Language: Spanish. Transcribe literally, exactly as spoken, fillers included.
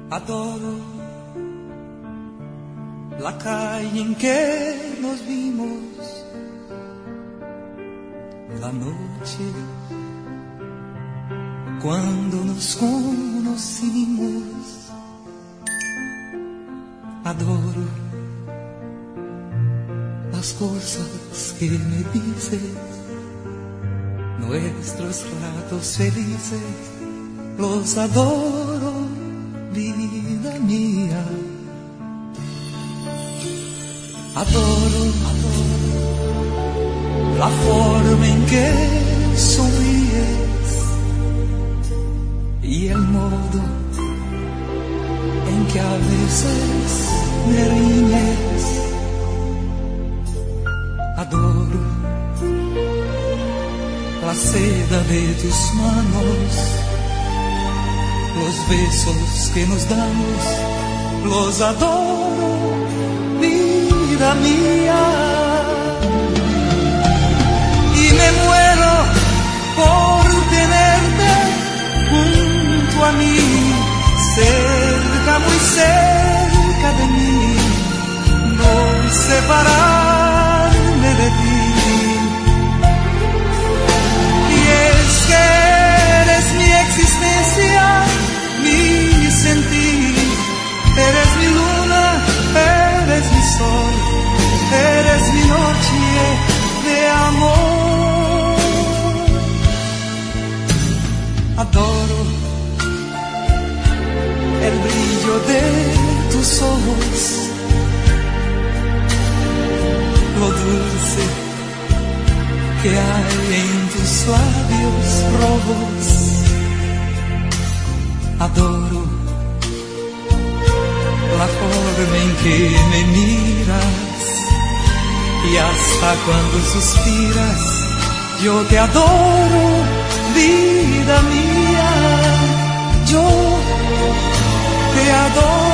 Adoro la calle en que nos vimos, la noche cuando nos conocimos. Adoro las cosas que me dices, nuestros ratos felices, los adoro, vida mía. Adoro, adoro la forma en que sonríes y el modo en que a veces me riñes. Adoro la seda de tus manos, los besos que nos damos, los adoro, vida mía. Y me muero por tenerte junto a mí, cerca, muy cerca de mí, no separarme de ti. Y es que eres mi existencia, mi sentir, eres mi luna, eres mi sol, eres mi noche de amor. Adoro el brillo de tus ojos, lo dulce que hay en tus labios rojos. Adoro la forma en que me miras y hasta cuando suspiras, yo te adoro, vida mía, yo te adoro.